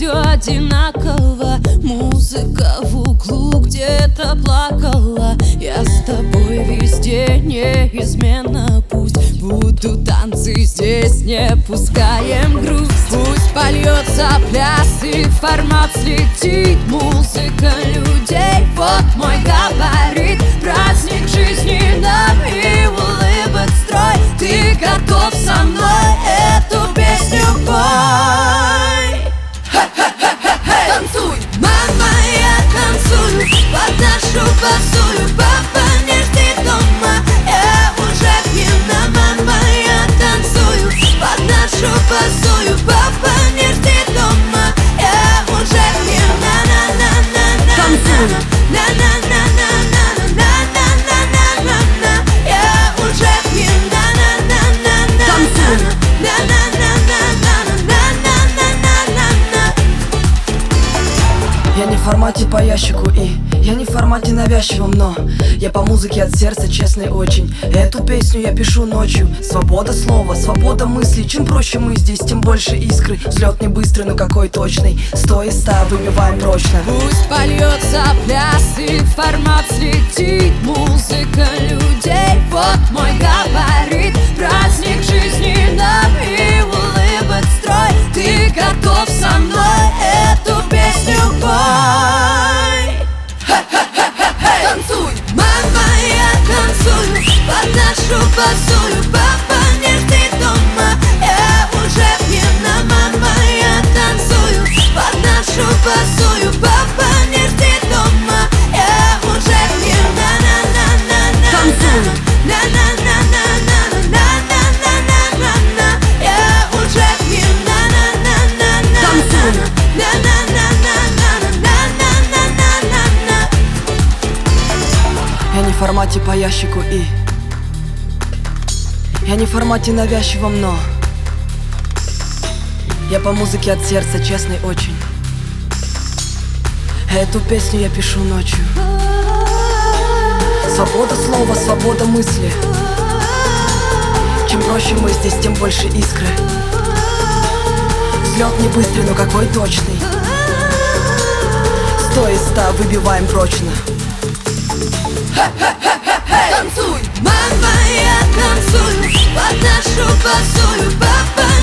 все одинаково. Музыка в углу где-то плакала. Я с тобой везде неизменно. Пусть будут танцы здесь, не пускаем грусть. Пусть польется пляс и формат слетит. Музыка людей, вот мой габарит. Праздник жизни нам и улыбок строй. Ты готов со мной эту песню пой? Танцуй, мама, я танцую под нашу басую. Папа, не жди дома, я уже пьяна. Мама, я танцую под нашу басую. Папа, не жди дома, я уже пьяна. Танцуй, я уже пьяна. Танцуй. Я не в формате по ящику и я не в формате навязчивом, но я по музыке от сердца, честный очень. Эту песню я пишу ночью. Свобода слова, свобода мысли. Чем проще мы здесь, тем больше искры. Взлет не быстрый, но какой точный. 100 из 100 выбиваем прочно. Пусть польется пляс и формат слетит. Музыка людей, вот мой габарит. Праздник жизни нам и улыбок строй. Ты готов со мной эту песню пой? Танцуй, мама, я танцую под нашу басую. Папа, не жди дома, я уже пьяна. Мама, я танцую под нашу басую. Папа, не жди дома, я уже пьяна. Танцуй, я уже пьяна. Танцуй. Я не в формате по ящику и я не в формате навязчивом, но я по музыке от сердца, честный очень. Эту песню я пишу ночью. Свобода слова, свобода мысли. Чем проще мы здесь, тем больше искры. Взлет не быстрый, но какой точный. 100 из 100 выбиваем прочно. Танцуй, мама, я танцую под нашу басую. Папа,